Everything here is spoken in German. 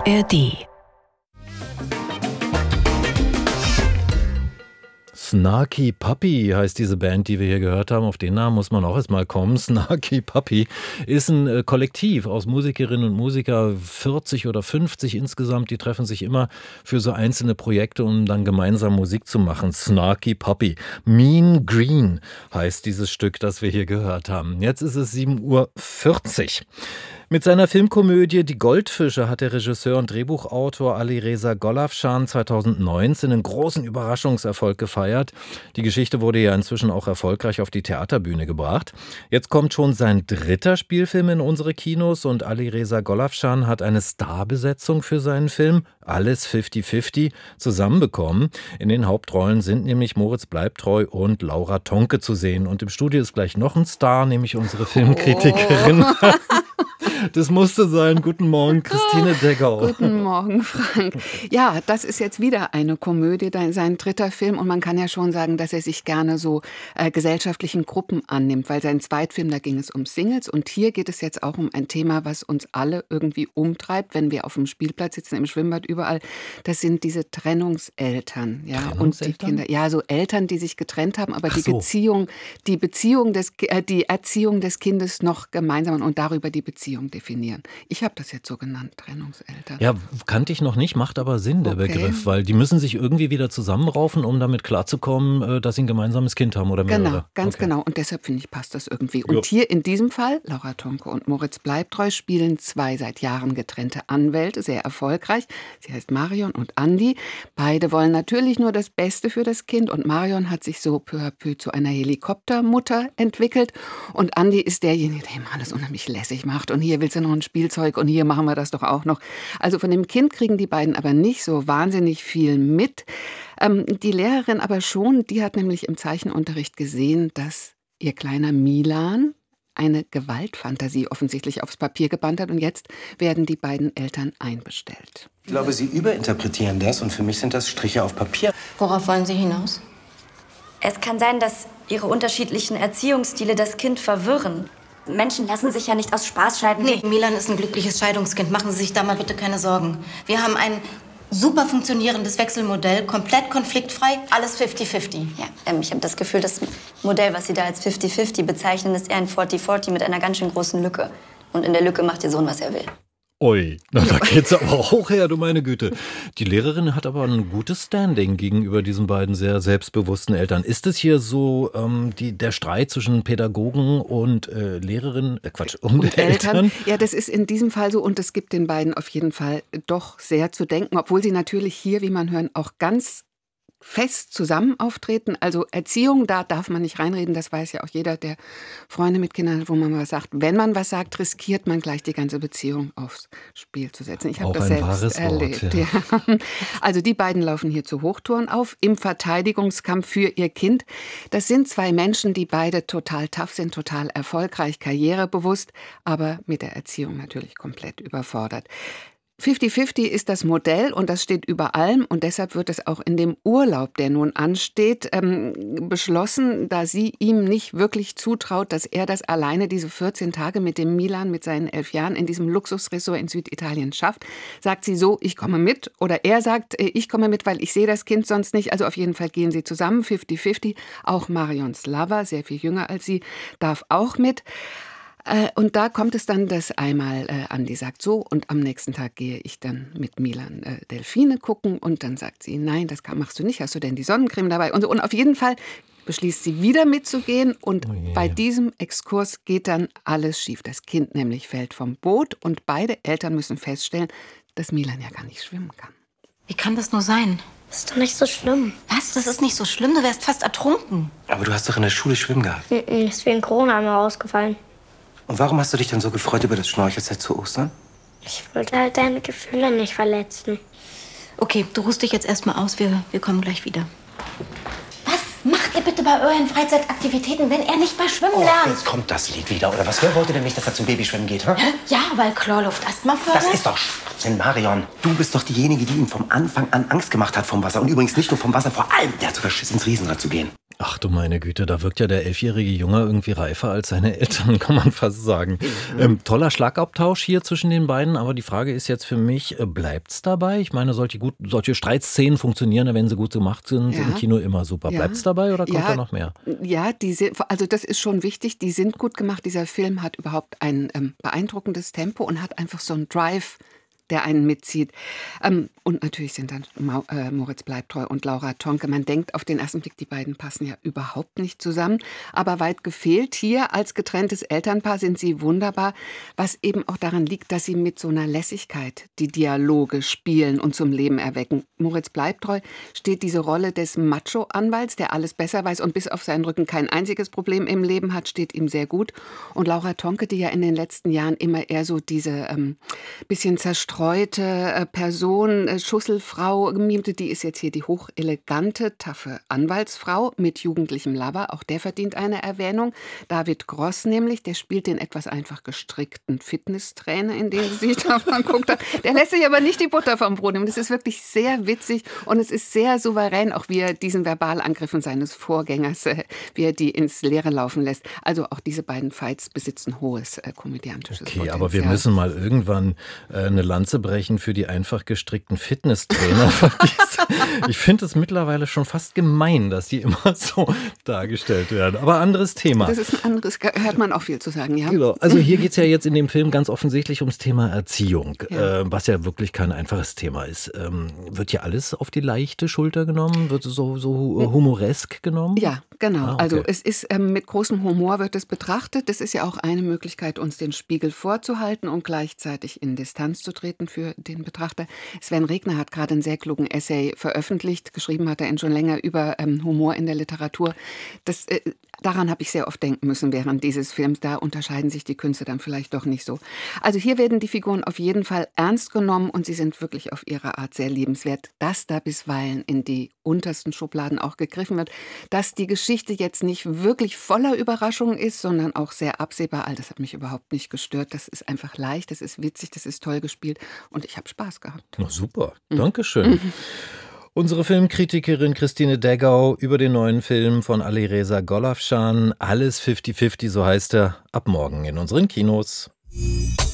ARD. Snarky Puppy heißt diese Band, die wir hier gehört haben. Auf den Namen muss man auch erstmal kommen. Snarky Puppy ist ein Kollektiv aus Musikerinnen und Musikern, 40 oder 50 insgesamt. Die treffen sich immer für so einzelne Projekte, um dann gemeinsam Musik zu machen. Snarky Puppy. Mean Green heißt dieses Stück, das wir hier gehört haben. Jetzt ist es 7:40 Uhr. Mit seiner Filmkomödie Die Goldfische hat der Regisseur und Drehbuchautor Alireza Golavshan 2019 einen großen Überraschungserfolg gefeiert. Die Geschichte wurde ja inzwischen auch erfolgreich auf die Theaterbühne gebracht. Jetzt kommt schon sein dritter Spielfilm in unsere Kinos und Alireza Golavshan hat eine Starbesetzung für seinen Film, alles 50-50, zusammenbekommen. In den Hauptrollen sind nämlich Moritz Bleibtreu und Laura Tonke zu sehen. Und im Studio ist gleich noch ein Star, nämlich unsere Filmkritikerin. Das musste sein. Guten Morgen, Christine Deggau. Guten Morgen, Frank. Ja, das ist jetzt wieder eine Komödie, sein dritter Film. Und man kann ja schon sagen, dass er sich gerne so gesellschaftlichen Gruppen annimmt. Weil sein Zweitfilm, da ging es um Singles. Und hier geht es jetzt auch um ein Thema, was uns alle irgendwie umtreibt, wenn wir auf dem Spielplatz sitzen, im Schwimmbad, überall. Das sind diese Trennungseltern. Ja, Trennungseltern? Und die Kinder. Ja, so Eltern, die sich getrennt haben, aber die Erziehung des Kindes noch gemeinsam und darüber die Beziehung definieren. Ich habe das jetzt so genannt, Trennungseltern. Ja, kannte ich noch nicht, macht aber Sinn, der Begriff, weil die müssen sich irgendwie wieder zusammenraufen, um damit klarzukommen, dass sie ein gemeinsames Kind haben oder mehrere. Genau, ganz genau. Und deshalb finde ich, passt das irgendwie. Und hier in diesem Fall, Laura Tonke und Moritz Bleibtreu spielen zwei seit Jahren getrennte Anwälte, sehr erfolgreich. Sie heißt Marion und Andi. Beide wollen natürlich nur das Beste für das Kind und Marion hat sich so peu à peu zu einer Helikoptermutter entwickelt und Andi ist derjenige, der ihm alles unheimlich lässig macht und hier willst du noch ein Spielzeug und hier machen wir das doch auch noch. Also von dem Kind kriegen die beiden aber nicht so wahnsinnig viel mit. Die Lehrerin aber schon, die hat nämlich im Zeichenunterricht gesehen, dass ihr kleiner Milan eine Gewaltfantasie offensichtlich aufs Papier gebannt hat und jetzt werden die beiden Eltern einbestellt. Ich glaube, Sie überinterpretieren das und für mich sind das Striche auf Papier. Worauf wollen Sie hinaus? Es kann sein, dass Ihre unterschiedlichen Erziehungsstile das Kind verwirren. Menschen lassen sich ja nicht aus Spaß scheiden. Nee, Milan ist ein glückliches Scheidungskind. Machen Sie sich da mal bitte keine Sorgen. Wir haben ein super funktionierendes Wechselmodell, komplett konfliktfrei, alles 50-50. Ja, ich habe das Gefühl, das Modell, was Sie da als 50-50 bezeichnen, ist eher ein 40-40 mit einer ganz schön großen Lücke. Und in der Lücke macht Ihr Sohn, was er will. Ui, na, da geht's aber hoch her, du meine Güte. Die Lehrerin hat aber ein gutes Standing gegenüber diesen beiden sehr selbstbewussten Eltern. Ist es hier so der Streit zwischen Pädagogen und Lehrerinnen, und Eltern? Ja, das ist in diesem Fall so und es gibt den beiden auf jeden Fall doch sehr zu denken, obwohl sie natürlich hier, wie man hören, auch ganz fest zusammen auftreten. Also Erziehung, da darf man nicht reinreden. Das weiß ja auch jeder, der Freunde mit Kindern hat, wo man was sagt. Wenn man was sagt, riskiert man gleich die ganze Beziehung aufs Spiel zu setzen. Ich habe das selbst erlebt. Wort, ja. Also die beiden laufen hier zu Hochtouren auf im Verteidigungskampf für ihr Kind. Das sind zwei Menschen, die beide total tough sind, total erfolgreich, karrierebewusst, aber mit der Erziehung natürlich komplett überfordert. 50-50 ist das Modell und das steht über allem und deshalb wird es auch in dem Urlaub, der nun ansteht, beschlossen, da sie ihm nicht wirklich zutraut, dass er das alleine diese 14 Tage mit dem Milan, mit seinen 11 Jahren, in diesem Luxusressort in Süditalien schafft. Sagt sie so, ich komme mit oder er sagt, ich komme mit, weil ich sehe das Kind sonst nicht. Also auf jeden Fall gehen sie zusammen, 50-50. Auch Marions Lover, sehr viel jünger als sie, darf auch mit. Und da kommt es dann, dass einmal Andi sagt so und am nächsten Tag gehe ich dann mit Milan Delfine gucken und dann sagt sie, nein, das machst du nicht, hast du denn die Sonnencreme dabei? Und auf jeden Fall beschließt sie wieder mitzugehen und bei diesem Exkurs geht dann alles schief. Das Kind nämlich fällt vom Boot und beide Eltern müssen feststellen, dass Milan ja gar nicht schwimmen kann. Wie kann das nur sein? Das ist doch nicht so schlimm. Was? Das ist nicht so schlimm? Du wärst fast ertrunken. Aber du hast doch in der Schule Schwimmen gehabt. Ist wegen Corona einmal ausgefallen. Und warum hast du dich dann so gefreut über das Schnorchelset zu Ostern? Ich wollte halt deine Gefühle nicht verletzen. Okay, du ruhst dich jetzt erstmal aus. Wir kommen gleich wieder. Was macht ihr bitte bei euren Freizeitaktivitäten, wenn er nicht mal schwimmen lernt? Jetzt kommt das Lied wieder, oder was? Wer wollte denn nicht, dass er zum Babyschwimmen geht, hä? Ja, weil Chlorluft Asthma fördert. Das ist doch Schwachsinn, Marion. Du bist doch diejenige, die ihm vom Anfang an Angst gemacht hat vom Wasser. Und übrigens nicht nur vom Wasser, vor allem, der hat sogar Schiss, ins Riesenrad zu gehen. Ach du meine Güte, da wirkt ja der 11-jährige Junge irgendwie reifer als seine Eltern, kann man fast sagen. Toller Schlagabtausch hier zwischen den beiden, aber die Frage ist jetzt für mich, bleibt's dabei? Ich meine, solche Streitszenen funktionieren ja, wenn sie gut gemacht sind, Ja. im Kino immer super. Ja. Bleibt's dabei oder kommt Ja. da noch mehr? Ja, also das ist schon wichtig, die sind gut gemacht. Dieser Film hat überhaupt ein beeindruckendes Tempo und hat einfach so einen Drive, der einen mitzieht. Und natürlich sind dann Moritz Bleibtreu und Laura Tonke. Man denkt auf den ersten Blick, die beiden passen ja überhaupt nicht zusammen. Aber weit gefehlt. Hier als getrenntes Elternpaar sind sie wunderbar, was eben auch daran liegt, dass sie mit so einer Lässigkeit die Dialoge spielen und zum Leben erwecken. Moritz Bleibtreu steht diese Rolle des Macho-Anwalts, der alles besser weiß und bis auf seinen Rücken kein einziges Problem im Leben hat, steht ihm sehr gut. Und Laura Tonke, die ja in den letzten Jahren immer eher so diese bisschen zerstreute Person, Schusselfrau mimte, die ist jetzt hier die hochelegante, taffe Anwaltsfrau mit jugendlichem Lover. Auch der verdient eine Erwähnung. David Gross nämlich, der spielt den etwas einfach gestrickten Fitnesstrainer, in dem sie sich davon guckt. Der lässt sich aber nicht die Butter vom Brot nehmen. Das ist wirklich sehr witzig und es ist sehr souverän, auch wie er diesen Verbalangriffen seines Vorgängers, wie er die ins Leere laufen lässt. Also auch diese beiden Fights besitzen hohes komödiantisches Potenzial. Okay, aber wir müssen mal irgendwann eine Lanze brechen für die einfach gestrickten Fitnesstrainer. Ich finde es mittlerweile schon fast gemein, dass die immer so dargestellt werden. Aber anderes Thema. Das ist ein anderes, hört man auch viel zu sagen, ja. Genau. Also hier geht es ja jetzt in dem Film ganz offensichtlich ums Thema Erziehung, Ja. was ja wirklich kein einfaches Thema ist. Wird hier alles auf die leichte Schulter genommen? Wird es so humoresk genommen? Ja, genau. Ah, okay. Also es ist mit großem Humor wird es betrachtet. Das ist ja auch eine Möglichkeit, uns den Spiegel vorzuhalten und gleichzeitig in Distanz zu treten für den Betrachter. Sven Regner hat gerade einen sehr klugen Essay veröffentlicht. Geschrieben hat er ihn schon länger über Humor in der Literatur. Daran habe ich sehr oft denken müssen während dieses Films. Da unterscheiden sich die Künste dann vielleicht doch nicht so. Also hier werden die Figuren auf jeden Fall ernst genommen und sie sind wirklich auf ihre Art sehr liebenswert. Dass da bisweilen in die untersten Schubladen auch gegriffen wird, dass die Geschichte jetzt nicht wirklich voller Überraschungen ist, sondern auch sehr absehbar. All das hat mich überhaupt nicht gestört. Das ist einfach leicht, das ist witzig, das ist toll gespielt und ich habe Spaß gehabt. Na super, Dankeschön. Unsere Filmkritikerin Christine Deggau über den neuen Film von Alireza Golavcan, Alles 50-50, so heißt er, ab morgen in unseren Kinos.